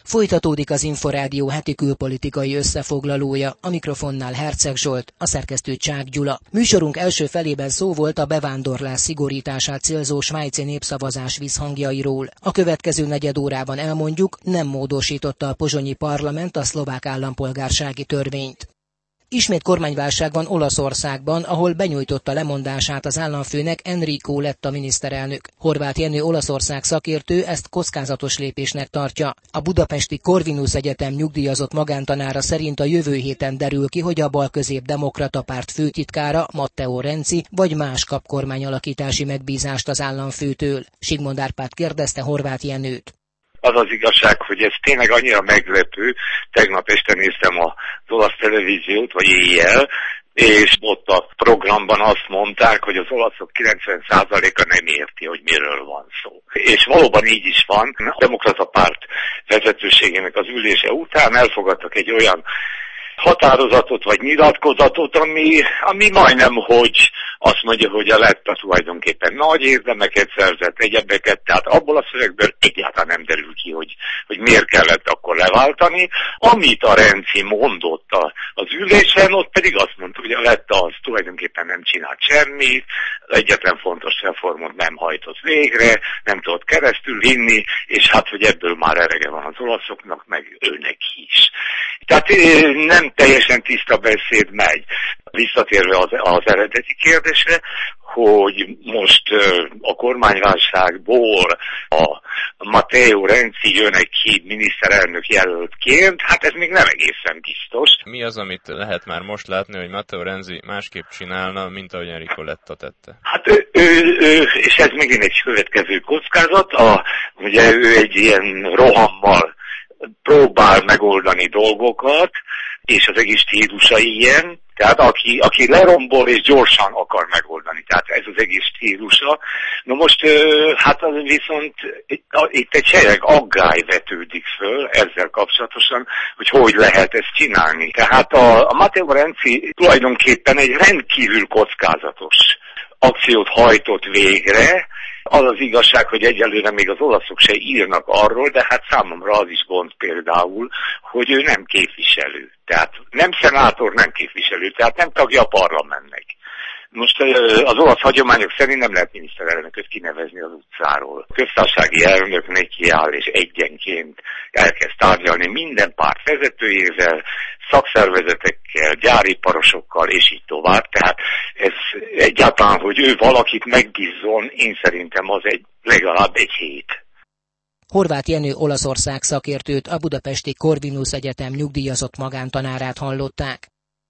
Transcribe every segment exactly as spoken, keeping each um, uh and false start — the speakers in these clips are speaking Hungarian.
Folytatódik az Inforádió heti külpolitikai összefoglalója, a mikrofonnál Herceg Zsolt, a szerkesztő Csák Gyula. Műsorunk első felében szó volt a bevándorlás szigorítását célzó svájci népszavazás visszhangjairól. A következő negyed órában elmondjuk, nem módosította a pozsonyi parlament a szlovák állampolgársági törvényt. Ismét kormányválság van Olaszországban, ahol benyújtotta lemondását az államfőnek Enrico Letta miniszterelnök. Horváth Jenő Olaszország szakértő ezt kockázatos lépésnek tartja. A budapesti Corvinus Egyetem nyugdíjazott magántanára szerint a jövő héten derül ki, hogy a Bal-Közép Demokrata Párt főtitkára, Matteo Renzi, vagy más kap kormányalakítási megbízást az államfőtől. Sigmond Árpád kérdezte Horváth Jenőt. Az az igazság, hogy ez tényleg annyira meglepő. Tegnap este néztem az olasz televíziót, vagy éjjel, és ott a programban azt mondták, hogy az olaszok kilencven százaléka nem érti, hogy miről van szó. És valóban így is van. A Demokrata Párt vezetőségének az ülése után elfogadtak egy olyan határozatot vagy nyilatkozatot, ami, ami majdnem, hogy azt mondja, hogy a Letta tulajdonképpen nagy érdemeket szerzett, egyebeket, tehát abból a szövegből egyáltalán nem derül ki, hogy, hogy miért kellett akkor leváltani. Amit a Renzi mondott az ülésen, ott pedig azt mondta, hogy a Letta az tulajdonképpen nem csinált semmit, egyetlen fontos reformot nem hajtott végre, nem tudott keresztül vinni, és hát, hogy ebből már elege van az olaszoknak, meg őnek is. Tehát nem teljesen tiszta beszéd megy. Visszatérve az, az eredeti kérdésre, hogy most a kormányválságból a Matteo Renzi jön ki miniszterelnök jelöltként, hát ez még nem egészen biztos. Mi az, amit lehet már most látni, hogy Matteo Renzi másképp csinálna, mint ahogy Enrico Letta tette? Hát ő, ő, ő, és ez megint egy következő kockázat, a, ugye ő egy ilyen rohammal próbál megoldani dolgokat, és az egész stílusa ilyen, tehát aki, aki lerombol és gyorsan akar megoldani, tehát ez az egész stílusa. Na most, hát viszont itt egy sereg aggály vetődik föl ezzel kapcsolatosan, hogy hogy lehet ezt csinálni. Tehát a, a Matteo Renzi tulajdonképpen egy rendkívül kockázatos akciót hajtott végre. Az az igazság, hogy egyelőre még az olaszok se írnak arról, de hát számomra az is gond például, hogy ő nem képviselő. Tehát nem szenátor, nem képviselő, tehát nem tagja a parlamentnek. Most az olasz hagyományok szerint nem lehet miniszterelnököt kinevezni az utcáról. A köztársasági elnök nekiáll és egyenként elkezd tárgyalni minden párt vezetőjével, szakszervezetekkel, gyáriparosokkal és így tovább. Tehát ez egyáltalán, hogy ő valakit megbízzon, én szerintem az egy legalább egy hét. Horváth Jenő Olaszország szakértőt, a budapesti Corvinus Egyetem nyugdíjazott magántanárát hallották.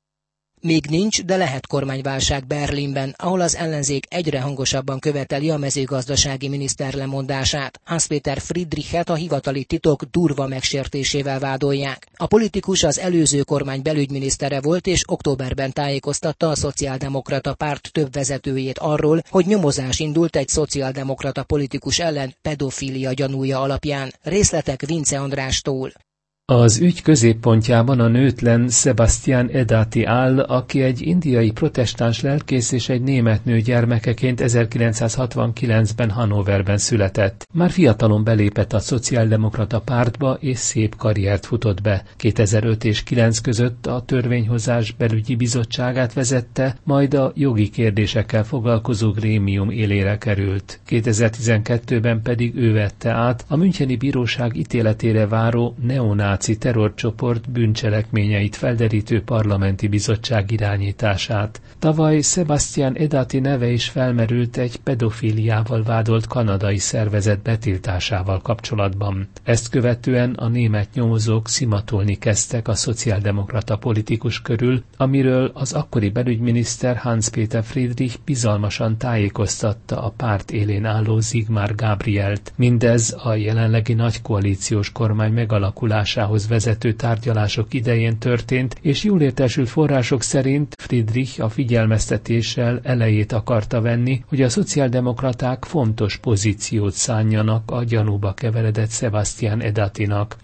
Még nincs, de lehet kormányválság Berlinben, ahol az ellenzék egyre hangosabban követeli a mezőgazdasági miniszter lemondását. Hans-Peter Friedrichet a hivatali titok durva megsértésével vádolják. A politikus az előző kormány belügyminisztere volt, és októberben tájékoztatta a Szociáldemokrata Párt több vezetőjét arról, hogy nyomozás indult egy szociáldemokrata politikus ellen pedofília gyanúja alapján. Részletek Vince Andrástól. Az ügy középpontjában a nőtlen Sebastian Edati áll, aki egy indiai protestáns lelkész és egy német nő gyermekeként ezerkilencszázhatvankilencben Hannoverben született. Már fiatalon belépett a Szociáldemokrata Pártba és szép karriert futott be. kétezer-öt és kilenc között a Törvényhozás Belügyi Bizottságát vezette, majd a jogi kérdésekkel foglalkozó grémium élére került. kétezer-tizenkettőben pedig ő vette át a Müncheni Bíróság ítéletére váró neonáci terrorcsoport bűncselekményeit felderítő parlamenti bizottság irányítását. Tavaly Sebastian Edati neve is felmerült egy pedofíliával vádolt kanadai szervezet betiltásával kapcsolatban. Ezt követően a német nyomozók szimatolni kezdtek a szociáldemokrata politikus körül, amiről az akkori belügyminiszter Hans-Peter Friedrich bizalmasan tájékoztatta a párt élén álló Sigmar Gabrielt. Mindez a jelenlegi nagykoalíciós kormány megalakulásához vezető tárgyalások idején történt, és jól értesült források szerint Friedrich a figyelmeztetéssel elejét akarta venni, hogy a szociáldemokraták fontos pozíciót szánjanak a gyanúba keveredett Sebastian Edatinak.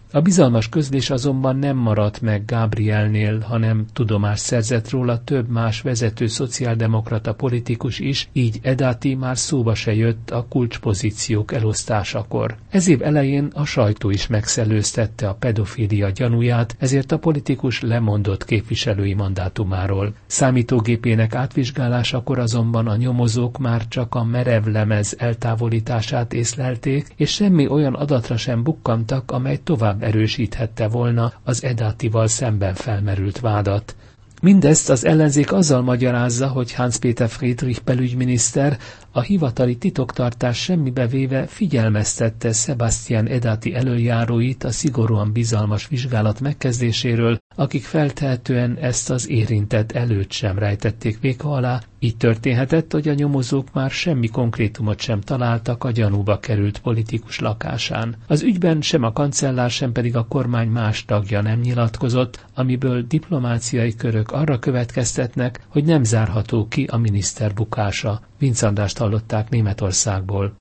A bizalmas közlés azonban nem maradt meg Gabrielnél, hanem tudomást szerzett róla több más vezető szociáldemokrata politikus is, így Edaty már szóba se jött a kulcspozíciók elosztásakor. Ez év elején a sajtó is megszellőztette a pedofília gyanúját, ezért a politikus lemondott képviselői mandátumáról. Számítógépének átvizsgálásakor azonban a nyomozók már csak a merev lemez eltávolítását észlelték, és semmi olyan adatra sem bukkantak, amely tovább erősíthette volna az Edatyval szemben felmerült vádat. Mindezt az ellenzék azzal magyarázza, hogy Hans-Peter Friedrich belügyminiszter a hivatali titoktartás semmibe véve figyelmeztette Sebastian Edaty elöljáróit a szigorúan bizalmas vizsgálat megkezdéséről, akik feltehetően ezt az érintett előtt sem rejtették véka alá. Így történhetett, hogy a nyomozók már semmi konkrétumot sem találtak a gyanúba került politikus lakásán. Az ügyben sem a kancellár, sem pedig a kormány más tagja nem nyilatkozott, amiből diplomáciai körök arra következtetnek, hogy nem zárható ki a miniszter bukása. Vinc Andrást hallották Németországból.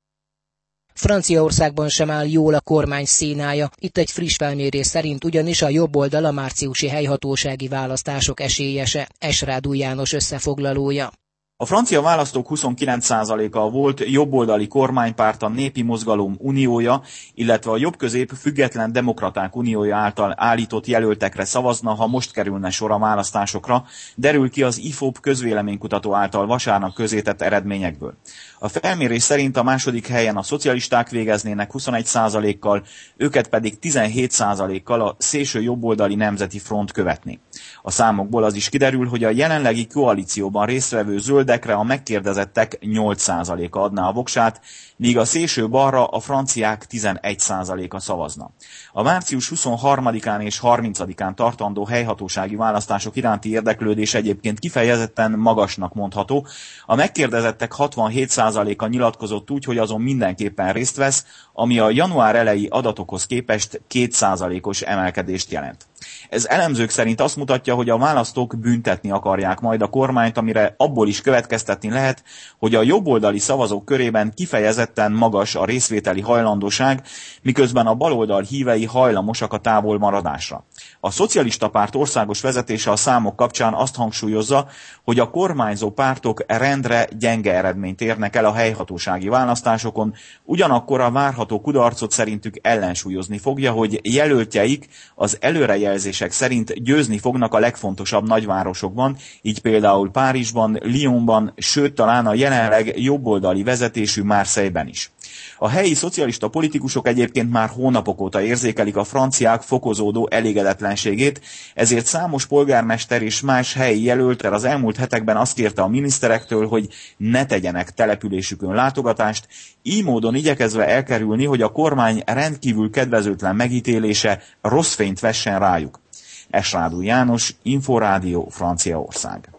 Franciaországban sem áll jól a kormány színája. Itt egy friss felmérés szerint ugyanis a jobb oldal a márciusi helyhatósági választások esélyese. Esrádú János összefoglalója. A francia választók huszonkilenc százaléka volt jobboldali kormánypárt, a Népi Mozgalom Uniója, illetve a jobb-közép független demokraták uniója által állított jelöltekre szavazna, ha most kerülne sor a választásokra, derül ki az ifop közvéleménykutató által vasárnap közzétett eredményekből. A felmérés szerint a második helyen a szocialisták végeznének huszonegy százalékkal, őket pedig tizenhét százalékkal a szélső jobboldali Nemzeti Front követni. A számokból az is kiderül, hogy a jelenlegi koalícióban résztvevő zöldekre a megkérdezettek nyolc százaléka adná a voksát, míg a szélső balra a franciák tizenegy százaléka szavazna. A március huszonharmadikán és harmincadikán tartandó helyhatósági választások iránti érdeklődés egyébként kifejezetten magasnak mondható. A megkérdezettek hatvanhét százaléka nyilatkozott úgy, hogy azon mindenképpen részt vesz, ami a január eleji adatokhoz képest két százalékos emelkedést jelent. Ez elemzők szerint azt mutatja, hogy a választók büntetni akarják majd a kormányt, amire abból is következtetni lehet, hogy a jobboldali szavazók körében kifejezetten magas a részvételi hajlandóság, miközben a baloldal hívei hajlamosak a távolmaradásra. A szocialista párt országos vezetése a számok kapcsán azt hangsúlyozza, hogy a kormányzó pártok rendre gyenge eredményt érnek el a helyhatósági választásokon, ugyanakkor a várható kudarcot szerintük ellensúlyozni fogja, hogy jelöltjeik az előrejelzések szerint győzni fognak a legfontosabb nagyvárosokban, így például Párizsban, Lyonban, sőt talán a jelenleg jobboldali vezetésű Marseille-ben is. A helyi szocialista politikusok egyébként már hónapok óta érzékelik a franciák fokozódó elégedetlenségét, ezért számos polgármester és más helyi jelöltre az elmúlt hetekben azt kérte a miniszterektől, hogy ne tegyenek településükön látogatást, így módon igyekezve elkerülni, hogy a kormány rendkívül kedvezőtlen megítélése rossz fényt vessen rájuk. Esrádú János, Inforádió, Franciaország.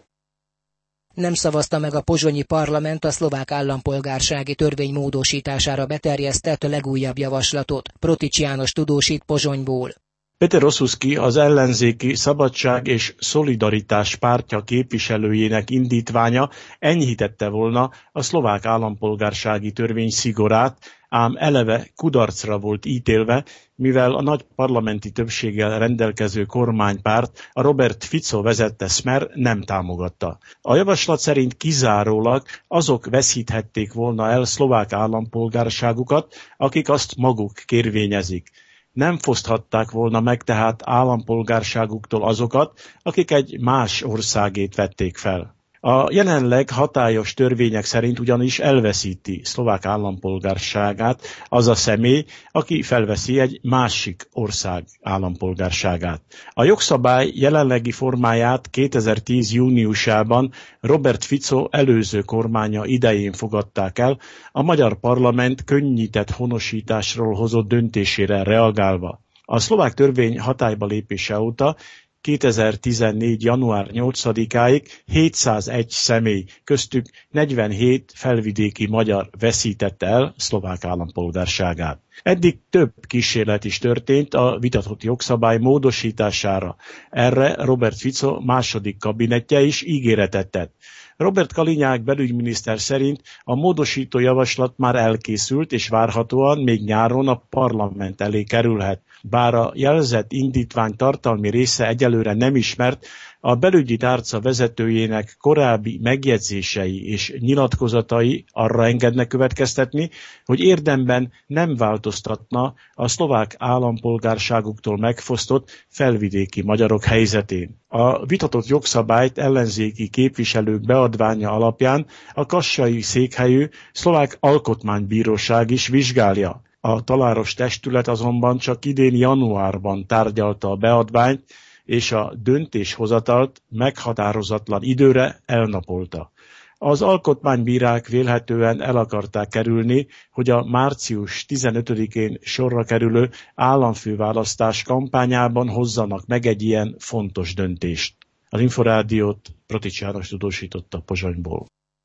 Nem szavazta meg a pozsonyi parlament a szlovák állampolgársági törvény módosítására beterjesztett legújabb javaslatot. Protics János tudósít Pozsonyból. Peter Osuszki, az ellenzéki Szabadság és Szolidaritás pártja képviselőjének indítványa enyhítette volna a szlovák állampolgársági törvény szigorát, ám eleve kudarcra volt ítélve, mivel a nagy parlamenti többséggel rendelkező kormánypárt, a Robert Fico vezette Smer nem támogatta. A javaslat szerint kizárólag azok veszíthették volna el szlovák állampolgárságukat, akik azt maguk kérvényezik. Nem foszthatták volna meg tehát állampolgárságuktól azokat, akik egy más országét vették fel. A jelenleg hatályos törvények szerint ugyanis elveszíti szlovák állampolgárságát az a személy, aki felveszi egy másik ország állampolgárságát. A jogszabály jelenlegi formáját kétezer-tíz júniusában Robert Fico előző kormánya idején fogadták el, a magyar parlament könnyített honosításról hozott döntésére reagálva. A szlovák törvény hatályba lépése óta kétezer-tizennégy. január nyolcadikáig hétszázegy személy, köztük negyvenhét felvidéki magyar veszítette el szlovák állampolgárságát. Eddig több kísérlet is történt a vitatott jogszabály módosítására. Erre Robert Fico második kabinetje is ígéretet tett. Robert Kalinyák belügyminiszter szerint a módosító javaslat már elkészült, és várhatóan még nyáron a parlament elé kerülhet. Bár a jelzett indítvány tartalmi része egyelőre nem ismert, a belügyi tárca vezetőjének korábbi megjegyzései és nyilatkozatai arra engednek következtetni, hogy érdemben nem változtatna a szlovák állampolgárságuktól megfosztott felvidéki magyarok helyzetén. A vitatott jogszabályt ellenzéki képviselők beadványa alapján a kassai székhelyű szlovák alkotmánybíróság is vizsgálja. A taláros testület azonban csak idén januárban tárgyalta a beadványt, és a döntéshozatalt meghatározatlan időre elnapolta. Az alkotmánybírák vélhetően el akarták kerülni, hogy a március tizenötödikén sorra kerülő államfőválasztás kampányában hozzanak meg egy ilyen fontos döntést. Az Inforádiót Pratics János tudósította Pozsonyból.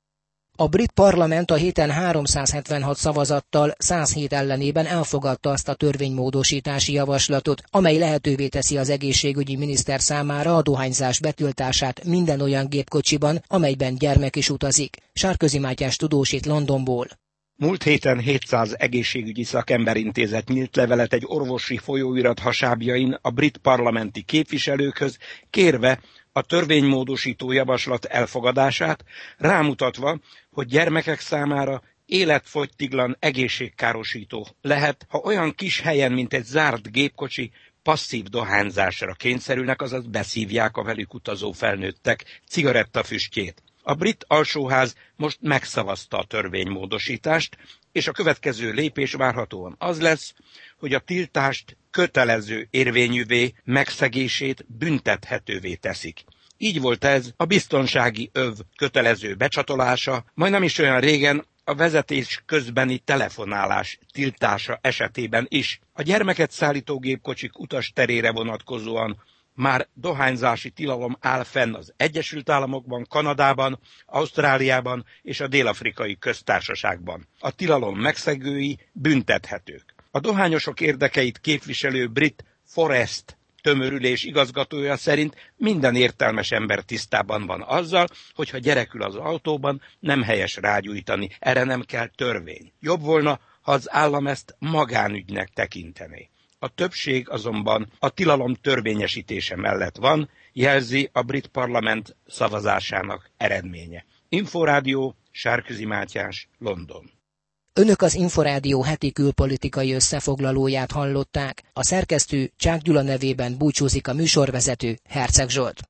A brit parlament a héten háromszázhetvenhat szavazattal száz hét ellenében elfogadta azt a törvénymódosítási javaslatot, amely lehetővé teszi az egészségügyi miniszter számára a dohányzás betiltását minden olyan gépkocsiban, amelyben gyermek is utazik. Sárközi Mátyás tudósít Londonból. Múlt héten hétszáz egészségügyi szakember intézett nyílt levelet egy orvosi folyóirat hasábjain a brit parlamenti képviselőkhöz, kérve a törvénymódosító javaslat elfogadását, rámutatva, hogy gyermekek számára életfogytiglan egészségkárosító lehet, ha olyan kis helyen, mint egy zárt gépkocsi, passzív dohányzásra kényszerülnek, azaz beszívják a velük utazó felnőttek cigarettafüstjét. A brit alsóház most megszavazta a törvénymódosítást, és a következő lépés várhatóan az lesz, hogy a tiltást kötelező érvényűvé, megszegését büntethetővé teszik. Így volt ez a biztonsági öv kötelező becsatolása, majd nem is olyan régen a vezetés közbeni telefonálás tiltása esetében is. A gyermeket szállító gépkocsik utasterére vonatkozóan már dohányzási tilalom áll fenn az Egyesült Államokban, Kanadában, Ausztráliában és a Dél-Afrikai Köztársaságban. A tilalom megszegői büntethetők. A dohányosok érdekeit képviselő brit Forest tömörülés igazgatója szerint minden értelmes ember tisztában van azzal, hogy ha gyerekül az autóban, nem helyes rágyújtani, erre nem kell törvény. Jobb volna, ha az állam ezt magánügynek tekintené. A többség azonban a tilalom törvényesítése mellett van, jelzi a brit parlament szavazásának eredménye. Inforádió, Sárközi Mátyás, London. Önök az Inforádió heti külpolitikai összefoglalóját hallották. A szerkesztő Csák Gyula nevében búcsúzik a műsorvezető, Herceg Zsolt.